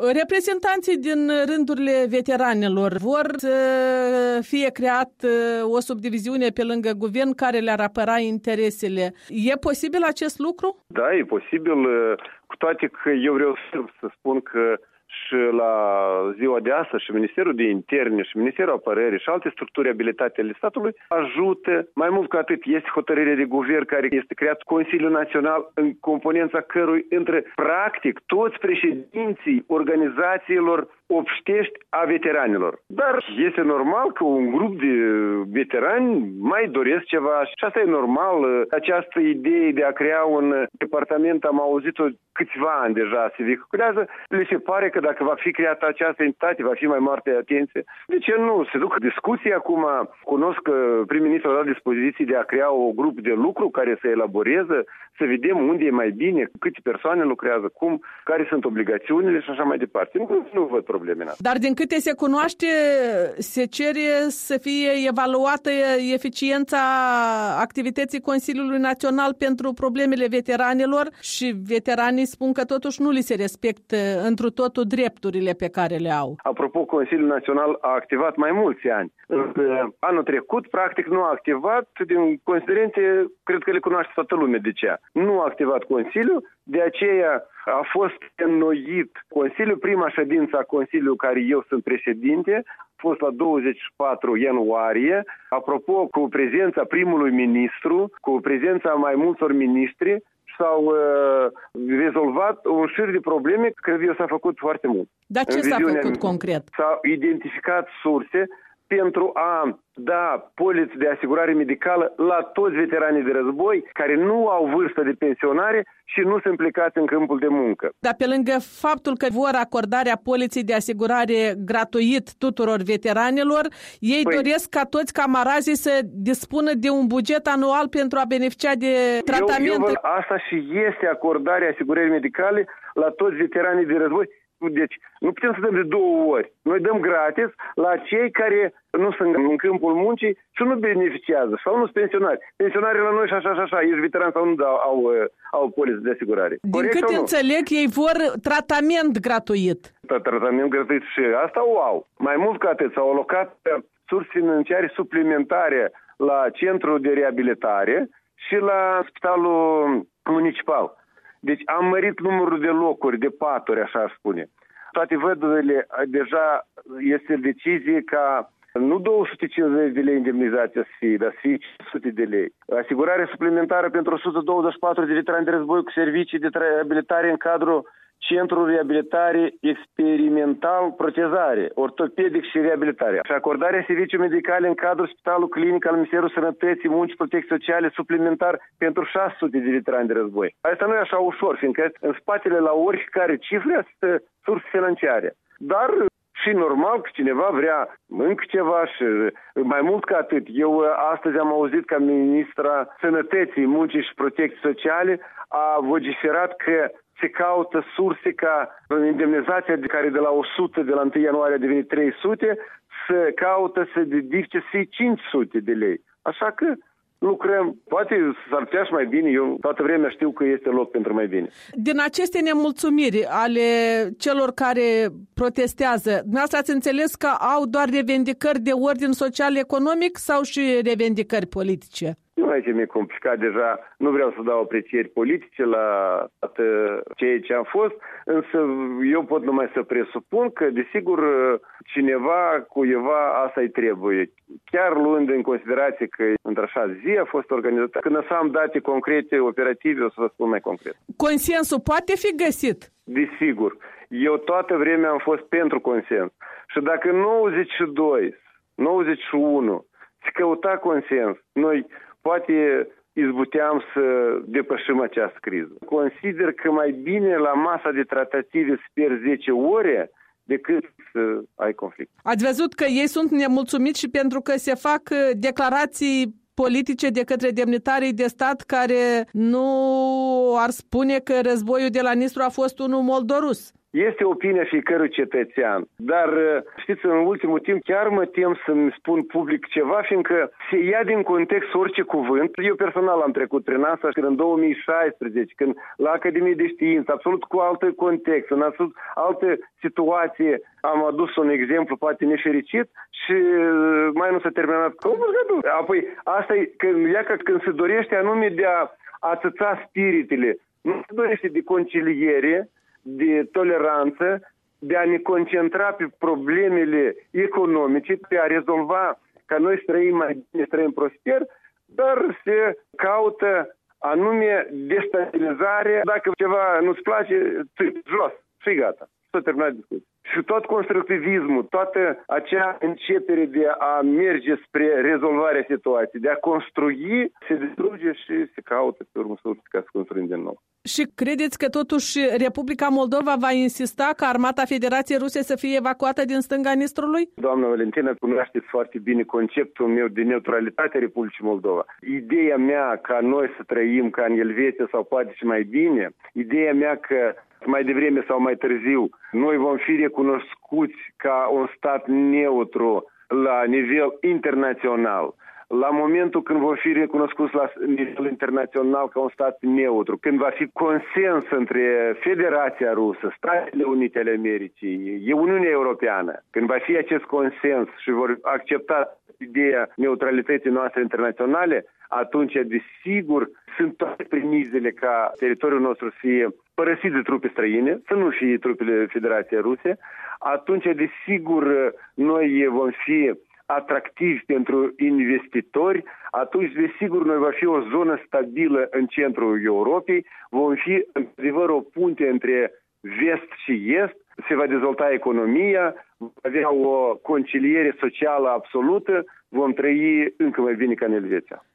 Reprezentanții din rândurile veteranilor vor să fie creat o subdiviziune pe lângă guvern care le-ar apăra interesele. E posibil acest lucru? Da, e posibil, cu toate că eu vreau să spun că și la ziua de astăzi și Ministerul de Interne și Ministerul Apărării și alte structuri abilitate ale statului ajută. Mai mult ca atât, este hotărâre de guvern care este creat Consiliul Național în componența cărui între practic toți președinții organizațiilor obștești a veteranilor. Dar este normal că un grup de veterani mai doresc ceva și asta e normal. Această idee de a crea un departament, am auzit-o câțiva ani deja, se vehiculează. Le se pare că dacă va fi creată această entitate, va fi mai mare atenție. De ce nu? Se duc discuții acum. Cunosc că prim-ministrul a dat dispoziții de a crea o grup de lucru care să elaboreze, să vedem unde e mai bine, câte persoane lucrează, cum, care sunt obligațiunile și așa mai departe. Nu văd probleme. Dar din câte se cunoaște, se cere să fie evaluată eficiența activității Consiliului Național pentru problemele veteranilor și veteranii spun că totuși nu li se respectă întru totul drepturile pe care le au. Apropo, Consiliul Național a activat mai mulți ani. Anul trecut, practic, nu a activat din considerente, cred că le cunoaște toată lumea de ce. Nu a activat Consiliul, de aceea a fost înnoit Consiliul, prima ședință a Consiliului care eu sunt președinte, a fost la 24 ianuarie, apropo, cu prezența primului ministru, cu prezența mai multor ministri, s-au rezolvat un șir de probleme, cred eu s-a făcut foarte mult. Dar ce s-a făcut concret? S-au identificat surse pentru a da poliți de asigurare medicală la toți veteranii de război care nu au vârstă de pensionare și nu sunt plecați în câmpul de muncă. Dar pe lângă faptul că vor acordarea poliței de asigurare gratuit tuturor veteranilor, ei doresc ca toți camarazii să dispună de un buget anual pentru a beneficia de tratament. Asta și este acordarea asigurării medicale la toți veteranii de război. Deci, nu putem să dăm de două ori. Noi dăm gratis la cei care nu sunt în câmpul muncii și nu beneficiază sau nu sunt pensionari. Pensionarii la noi și așa, ești veteran sau nu au poliță de asigurare. Din cât înțeleg, ei vor tratament gratuit. Tratament gratuit și asta o au. Mai mult ca atât, s-au alocat surse financiare suplimentare la centrul de reabilitare și la spitalul municipal. Deci am mărit numărul de locuri, de paturi, așa aș spune. Toate văduvele, deja este decizie ca nu 250 de lei indemnizație să fie, dar să fie 500 de lei. Asigurare suplimentară pentru 124 de veterani de război cu servicii de reabilitare în cadrul Centrul Reabilitare Experimental Protezare, Ortopedic și Reabilitare. Și acordarea serviciului medicale în cadrul Spitalului Clinic al Ministerului Sănătății, Muncii, Protecției Sociale suplimentar pentru 600 de veterani de război. Asta nu e așa ușor, fiindcă în spatele la oricare cifre sunt surse financiare. Dar și normal că cineva vrea încă ceva și mai mult ca atât. Eu astăzi am auzit că ministra Sănătății, Muncii și Protecției Sociale a vociferat că se caută surse ca indemnizația de care de la 100 de la 1 ianuarie a devenit 300 să caută să dedice să fie 500 de lei. Așa că lucrăm. Poate s-ar putea și mai bine. Eu toată vremea știu că este loc pentru mai bine. Din aceste nemulțumiri ale celor care protestează, dumneavoastră ați înțeles că au doar revendicări de ordin social-economic sau și revendicări politice? Nu, aici mi-e complicat deja. Nu vreau să dau aprecieri politice la ceea ce am fost, însă eu pot numai să presupun că, desigur, cineva, cuiva, asta-i trebuie. Chiar luând în considerație că într-așa zi a fost organizată, când să am date concrete, operative, o să vă spun mai concret. Consensul poate fi găsit? Desigur. Eu toată vremea am fost pentru consens. Și dacă 92, 91 se căuta consens, noi poate izbuteam să depășim această criză. Consider că mai bine la masa de tratative să pierzi 10 ore decât să ai conflict. Ați văzut că ei sunt nemulțumiți și pentru că se fac declarații politice de către demnitarii de stat care nu ar spune că războiul de la Nistru a fost unul moldorus. Este opinia fiecărui cetățean, dar știți, în ultimul timp chiar mă tem să-mi spun public ceva, fiindcă se ia din context orice cuvânt. Eu personal am trecut prin asta și în 2016, când la Academie de Știință, absolut cu alt context, în absolut altă situație, am adus un exemplu poate nefericit și mai nu s-a terminat. Apoi asta e când se dorește anume de a atâța spiritele, nu se dorește de conciliere, de toleranță, de a ne concentra pe problemele economice, de a rezolva ca noi trăim mai bine, trăim prosper, dar se caută anume destabilizare. Dacă ceva nu-ți place, jos, și gata. S-a terminat discuția. Și tot constructivismul, toată acea începere de a merge spre rezolvarea situației, de a construi, se distruge și se caută pe urmă ca să construim din nou. Și credeți că totuși Republica Moldova va insista ca armata Federației Ruse să fie evacuată din stânga Nistrului? Doamna Valentina, cunoașteți foarte bine conceptul meu de neutralitate a Republicii Moldova. Ideea mea ca noi să trăim ca în Elveția sau poate și mai bine, ideea mea că mai devreme sau mai târziu noi vom fi recunoscuți ca un stat neutru la nivel internațional. La momentul când vom fi recunoscuți la nivel internațional ca un stat neutru, când va fi consens între Federația Rusă, Statele Unite ale Americii, Uniunea Europeană, când va fi acest consens și vor accepta ideea neutralității noastre internaționale, atunci, desigur, sunt toate premizele ca teritoriul nostru să fie părăsit de trupe străine, să nu fie trupele Federației Ruse, atunci, desigur, noi vom fi atractivi pentru investitori, atunci, desigur, noi va fi o zonă stabilă în centrul Europei, vom fi, într-adevăr, o punte între vest și est, se va dezvolta economia, va avea o conciliere socială absolută, vom trăi încă mai bine ca în Elveția.